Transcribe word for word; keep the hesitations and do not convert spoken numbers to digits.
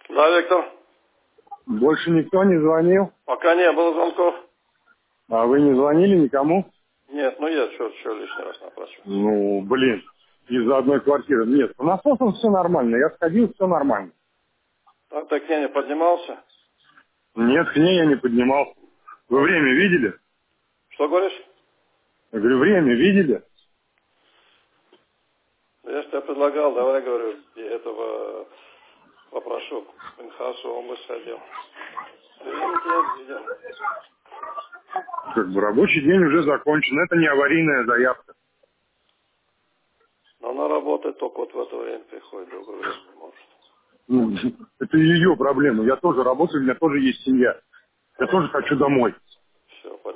Да, Виктор. Больше никто не звонил? Пока не было звонков. А вы не звонили никому? Нет, ну я что, что лишний раз напрашиваю. Ну, блин, из-за одной квартиры. Нет, с насосом все нормально. Я сходил, все нормально. А ты к ней не поднимался? Нет, к ней я не поднимался. Вы Ну, время видели? что говоришь? Я говорю, время видели? Я же тебе предлагал, давай, говорю, я этого попрошу. Пинхасу, он бы сходил. Время я видел. Как бы рабочий день уже закончен. Это не аварийная заявка. Но она работает только вот в это время приходит, в другое время не может. Ну, это ее проблема. Я тоже работаю, у меня тоже есть семья. Я тоже хочу домой. Все,